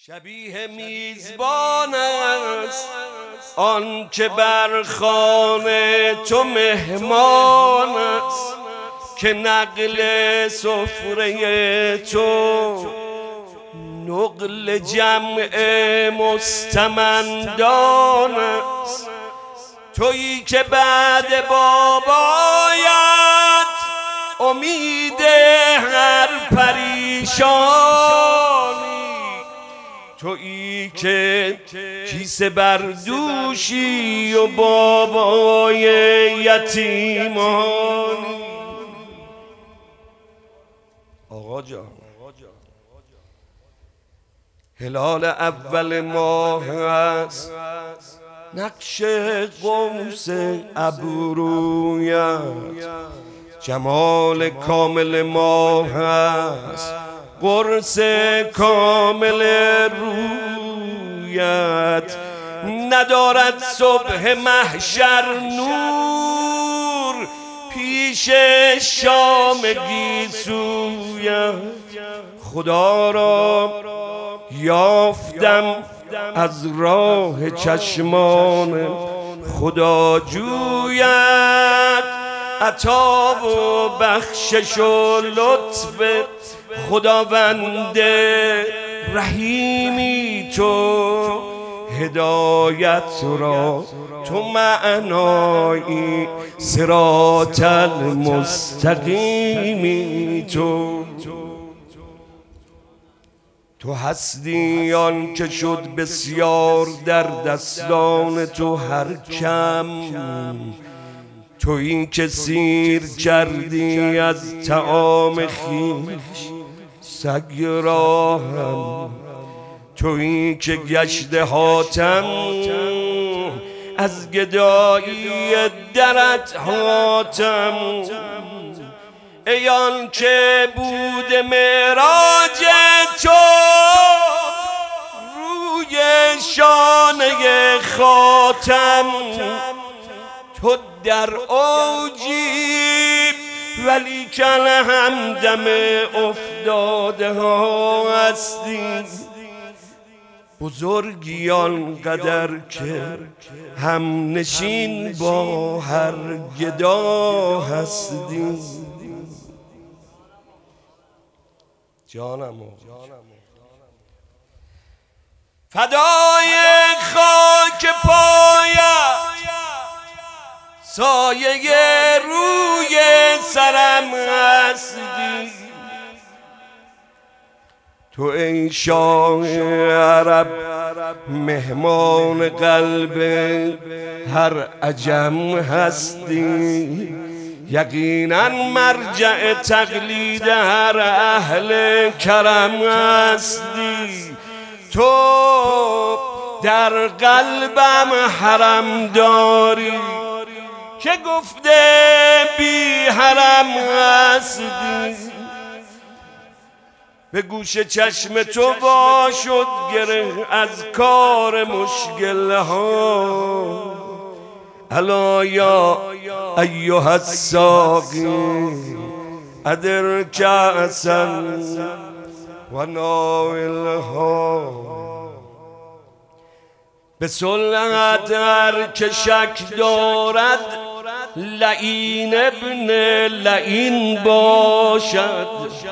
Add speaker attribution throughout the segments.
Speaker 1: شبیه میزبان است آن که بر خانه تو مهمان است، که نقل سفره تو نقل جمع مستمندان است. تویی که بعد بابایت امید هر پریشانی، تویی که کیسه بر دوشی و بابای یتیمانی. آقا جان، هلال اول ماه است، نقش قوس ابرویت جمال کامل ماه است، قرص کامل رویت ندارد صبح محشر نور پیش شام گیسویت. خدا را یافتم از راه چشمان خدا جویت، عطا و بخشش و لطف خداوند رحیمی تو، هدایت را تو معنایی، صراط المستقیمی تو. تو هستی آن که شد بسیار در دستان تو هر کم، تویی که سیر کردی از طعام خویش سگ را هم، تویی که گشت حاتم از گدایی درت حاتم، ای آن که بود معراج تو روی شانه خاتم. تو در اوجی ولی کن همدم افتاده ها هستی، بزرگی آنقدر که هم نشین با هر گدا هستی. جانم فدای خاک پایت سایه روی سرم هستی، تو ای شاه عرب مهمان قلب هر عجم هستی، یقینا مرجع تقلید هر اهل کرم هستی. تو در قلبم حرم داری که گفته بی حرم هستی، به گوش چشم تو وا شد گره از کار مشکل ها. الا یا ایها الساقی ادر کأسا و ناولها، به صلحت هر که شک دارد لعین ابن لعین باشد،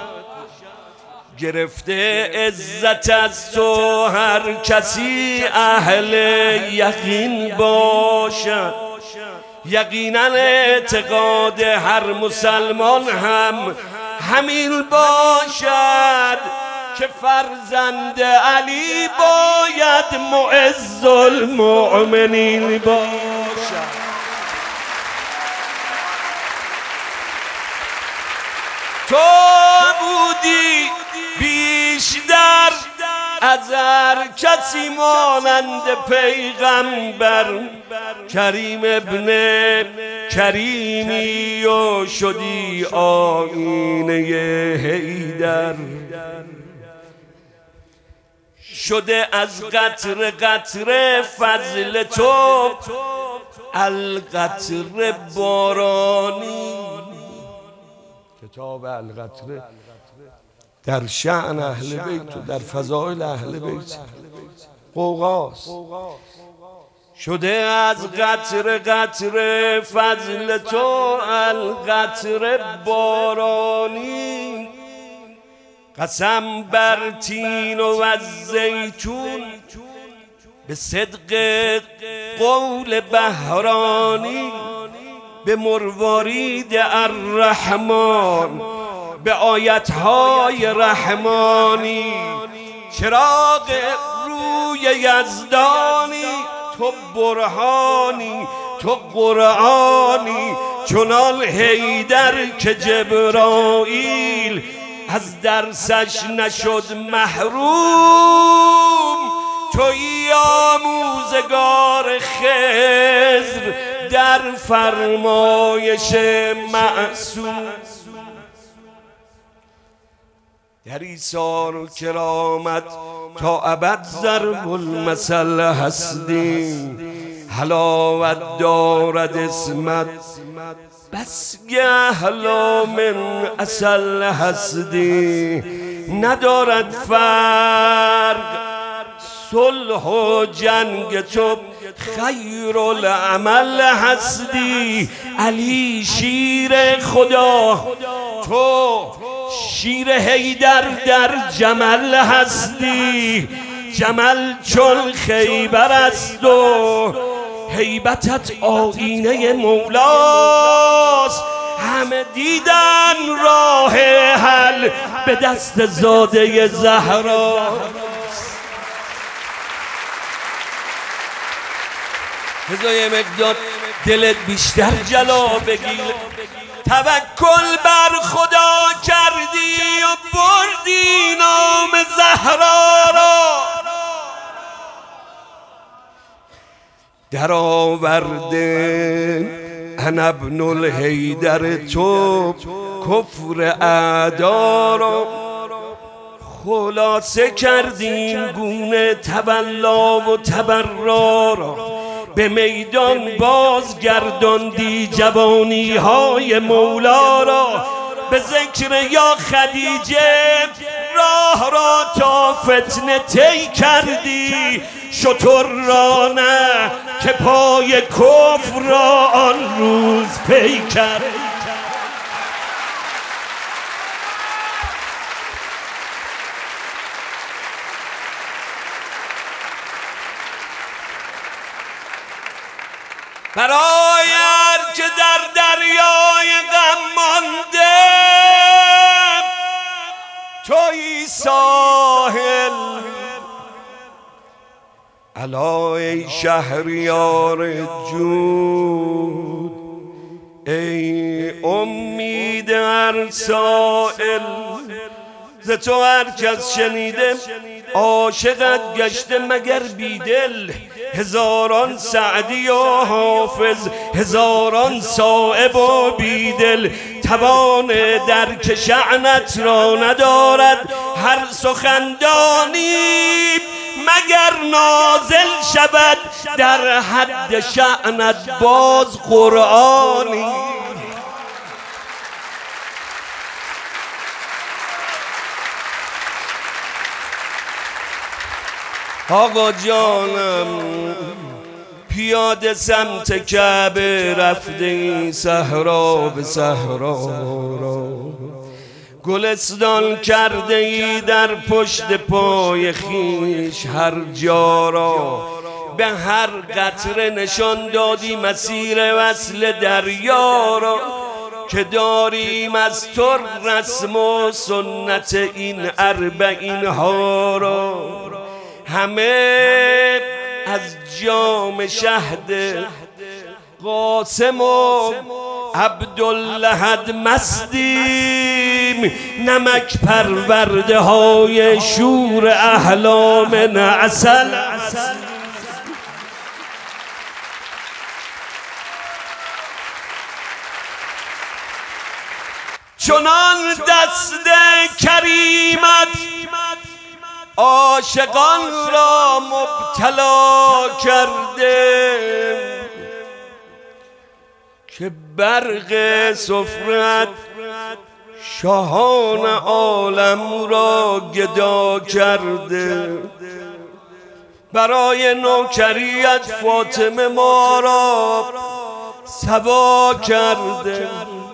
Speaker 1: گرفته عزت از تو هر کسی اهل یقین باشد. یقینا اعتقاد هر مسلمان هم همین باشد که فرزند علی باید معز المؤمنین باشد. تو بودی بیشتر از هر کسی مانند پیغمبر، کریم ابن کریمی و شدی آینه حیدر، شده از قطر قطر فضل تو القطر بارانی. کتاب القطر در شأن اهل بیت و در فضائل اهل بیت غوغاست. شده از قطره قطره فضل تو القطره بارانی، قسم بر تین و از زیتون به صدق قول بهرانی، به مروارید الرحمن به آیتهای رحمانی، چراغ روی یزدانی تو برهانی تو قرآنی، چنان حیدر که جبرائیل از درسش نشد محروم، تویی آموزگار خضر در فرمایش معصوم. در ایثار و کرامت تا ابد ضرب المثل هستی، حلاوت دارد اسمت بس گهلا من اصل هستی، ندارد فرق صلح و جنگ تو خیر العمل هستی. علی شیر خدا تو شیر حیدر در جمل هستی، جمل چون خیبر است و هیبتت آینه مولاست، همه دیدن راه حل به دست زاده زهرا. بذار یه مقدار دلت بیشتر جلا بگیر، توکل بر خدا کردی و بردی نام زهرا را، در آورده انا ابن الحیدر تو کفر اعدا را، خلاصه کردیم گونه تولا و تبرا را، به میدان بازگرداندی جوانی های مولا را، به ذکر یا خدیجه راه را تا فتنه طی کردی، شتر را نه که پای کفر را آن روز پی کرد. برای هر که در دریای غم مانده تویی ساحل، الا ای شهریار جود ای امید هر سائل، ز تو هر کس شنیده عاشقت گشته مگر بیدل، هزاران سعدی و حافظ هزاران صائب و بیدل، توان درک شأنت را ندارد هر سخندانی، مگر نازل شود در حد شأنت باز قرآنی. آقا جانم پیاده سمت کعبه رفته این صحرا به صحرا را، گلستان کرده ای در پشت پای خیش هر جا را، به هر قطره نشان دادی مسیر وصل دریا را، که داریم از تو رسم و سنت این اربعین ها را، همه از جام شهد قاسم و عبداللحد مستیم، نمک پرورده های شور احلام عسل. چنان دست کریمت عاشقان را مبتلا کرده، که برق سفرت شاهان عالم را گدا کرده، برای نوکریت فاطمه ما را سبا کرده.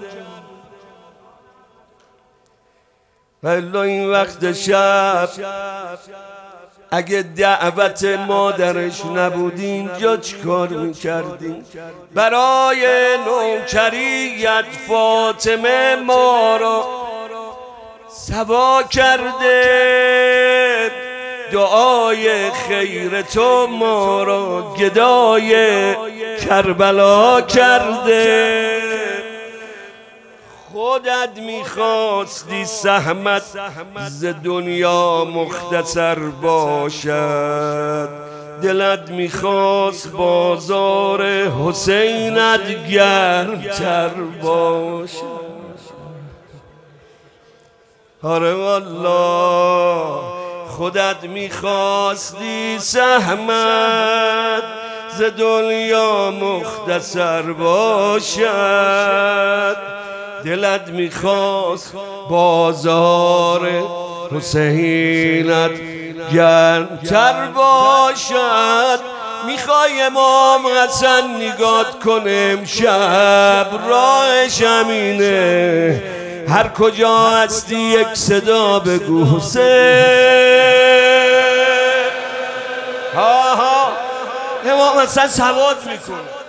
Speaker 1: ولی این وقت شب اگه دعوت مادرش نبودی اینجا چیکار میکردی؟ برای نوکریت فاطمه ما را سبا کرده، دعای خیر تو ما را گدای کربلا کرده. خودت میخواستی سهمت ز دنیا مختصر باشد، دلت میخواست بازار حسینت گرمتر باشد. آره والله خودت میخواستی سهمت ز دنیا مختصر باشد، دلت میخواست بازار حسینت گرمتر باشد. میخوای امام حسن نگات کنه امشب راهش همینه، هر کجا هستی یک صدا بگو حسین. امام حسن ثبات میکنه.